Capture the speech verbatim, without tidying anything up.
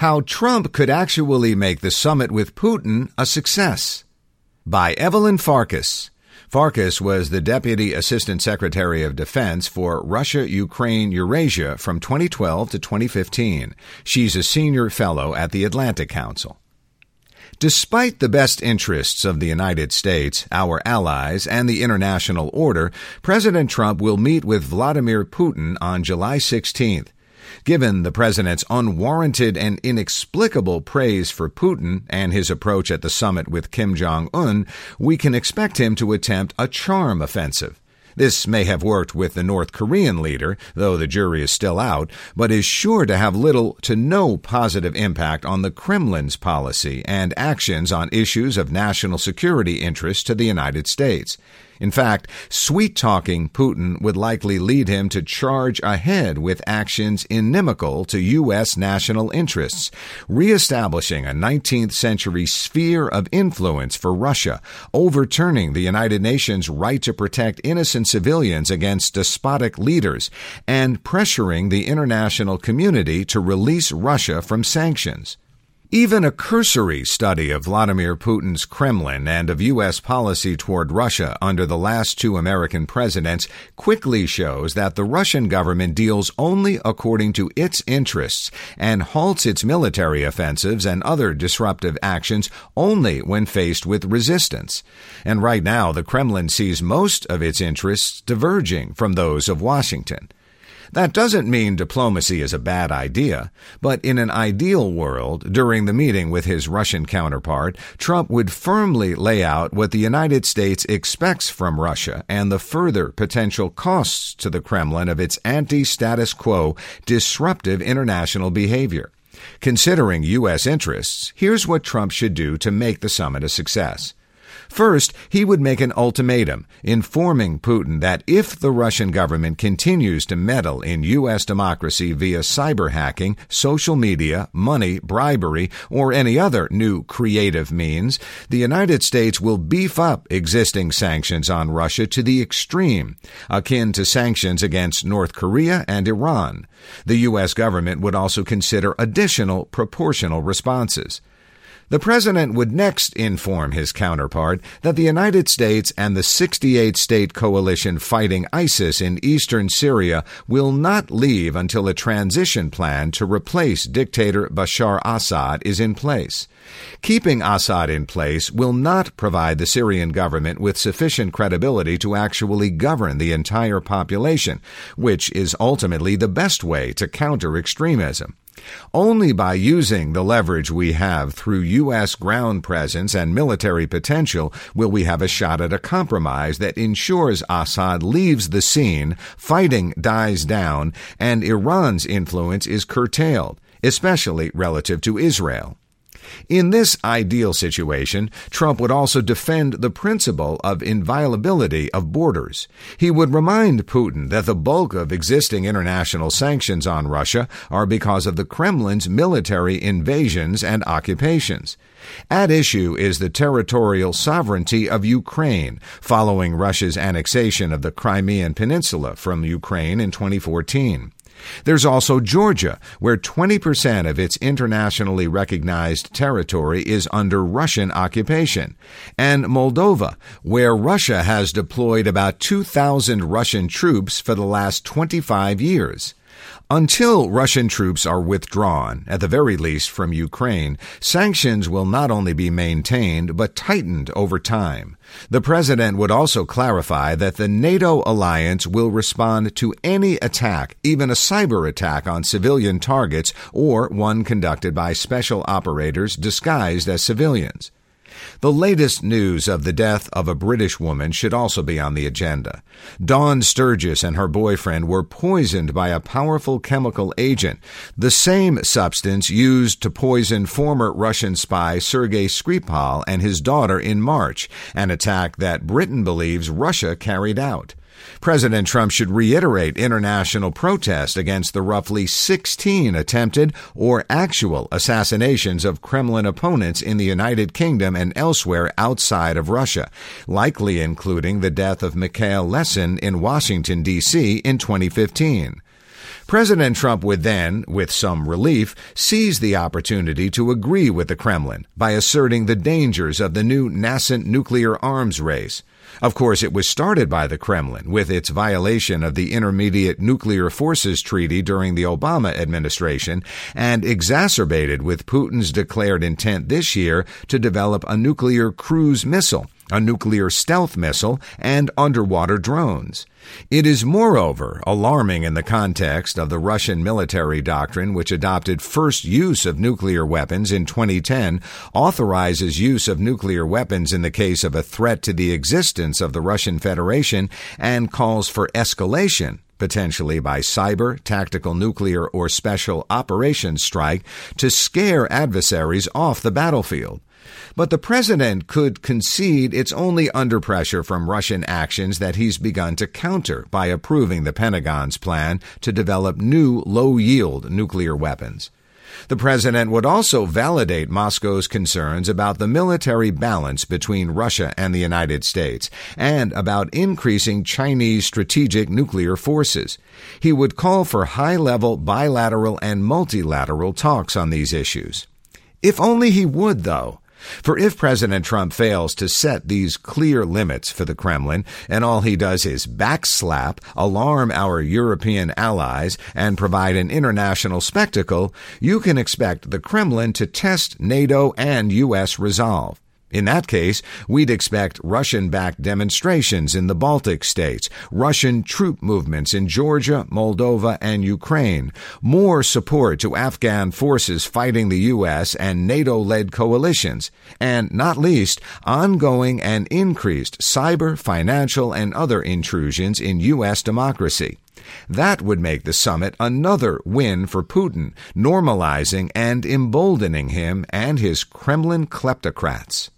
How Trump Could Actually Make the Summit with Putin a Success, by Evelyn Farkas. Farkas was the Deputy Assistant Secretary of Defense for Russia, Ukraine, Eurasia from twenty twelve to twenty fifteen. She's a senior fellow at the Atlantic Council. Despite the best interests of the United States, our allies, and the international order, President Trump will meet with Vladimir Putin on July sixteenth. Given the president's unwarranted and inexplicable praise for Putin and his approach at the summit with Kim Jong-un, we can expect him to attempt a charm offensive. This may have worked with the North Korean leader, though the jury is still out, but is sure to have little to no positive impact on the Kremlin's policy and actions on issues of national security interest to the United States. In fact, sweet-talking Putin would likely lead him to charge ahead with actions inimical to U S national interests, reestablishing a nineteenth century sphere of influence for Russia, overturning the United Nations' right to protect innocent civilians against despotic leaders, and pressuring the international community to release Russia from sanctions. Even a cursory study of Vladimir Putin's Kremlin and of U S policy toward Russia under the last two American presidents quickly shows that the Russian government deals only according to its interests and halts its military offensives and other disruptive actions only when faced with resistance. And right now, the Kremlin sees most of its interests diverging from those of Washington. That doesn't mean diplomacy is a bad idea, but in an ideal world, during the meeting with his Russian counterpart, Trump would firmly lay out what the United States expects from Russia and the further potential costs to the Kremlin of its anti-status quo, disruptive international behavior. Considering U S interests, here's what Trump should do to make the summit a success. First, he would make an ultimatum, informing Putin that if the Russian government continues to meddle in U S democracy via cyber hacking, social media, money, bribery, or any other new creative means, the United States will beef up existing sanctions on Russia to the extreme, akin to sanctions against North Korea and Iran. The U S government would also consider additional proportional responses. The president would next inform his counterpart that the United States and the sixty-eight state coalition fighting ISIS in eastern Syria will not leave until a transition plan to replace dictator Bashar Assad is in place. Keeping Assad in place will not provide the Syrian government with sufficient credibility to actually govern the entire population, which is ultimately the best way to counter extremism. Only by using the leverage we have through U S ground presence and military potential will we have a shot at a compromise that ensures Assad leaves the scene, fighting dies down, and Iran's influence is curtailed, especially relative to Israel. In this ideal situation, Trump would also defend the principle of inviolability of borders. He would remind Putin that the bulk of existing international sanctions on Russia are because of the Kremlin's military invasions and occupations. At issue is the territorial sovereignty of Ukraine, following Russia's annexation of the Crimean Peninsula from Ukraine in twenty fourteen. There's also Georgia, where twenty percent of its internationally recognized territory is under Russian occupation, and Moldova, where Russia has deployed about two thousand Russian troops for the last twenty-five years. Until Russian troops are withdrawn, at the very least from Ukraine, sanctions will not only be maintained but tightened over time. The president would also clarify that the NATO alliance will respond to any attack, even a cyber attack on civilian targets or one conducted by special operators disguised as civilians. The latest news of the death of a British woman should also be on the agenda. Dawn Sturgis and her boyfriend were poisoned by a powerful chemical agent, the same substance used to poison former Russian spy Sergei Skripal and his daughter in March, an attack that Britain believes Russia carried out. President Trump should reiterate international protest against the roughly sixteen attempted or actual assassinations of Kremlin opponents in the United Kingdom and elsewhere outside of Russia, likely including the death of Mikhail Lesin in Washington, D C in twenty fifteen. President Trump would then, with some relief, seize the opportunity to agree with the Kremlin by asserting the dangers of the new nascent nuclear arms race. Of course, it was started by the Kremlin with its violation of the Intermediate Nuclear Forces Treaty during the Obama administration and exacerbated with Putin's declared intent this year to develop a nuclear cruise missile, a nuclear stealth missile, and underwater drones. It is moreover alarming in the context of the Russian military doctrine, which adopted first use of nuclear weapons in twenty ten, authorizes use of nuclear weapons in the case of a threat to the existence of the Russian Federation, and calls for escalation, potentially by cyber, tactical nuclear, or special operations strike, to scare adversaries off the battlefield. But the president could concede it's only under pressure from Russian actions that he's begun to counter by approving the Pentagon's plan to develop new low-yield nuclear weapons. The president would also validate Moscow's concerns about the military balance between Russia and the United States and about increasing Chinese strategic nuclear forces. He would call for high-level bilateral and multilateral talks on these issues. If only he would, though. For if President Trump fails to set these clear limits for the Kremlin, and all he does is backslap, alarm our European allies, and provide an international spectacle, you can expect the Kremlin to test NATO and U S resolve. In that case, we'd expect Russian-backed demonstrations in the Baltic states, Russian troop movements in Georgia, Moldova, and Ukraine, more support to Afghan forces fighting the U S and NATO-led coalitions, and, not least, ongoing and increased cyber, financial, and other intrusions in U S democracy. That would make the summit another win for Putin, normalizing and emboldening him and his Kremlin kleptocrats.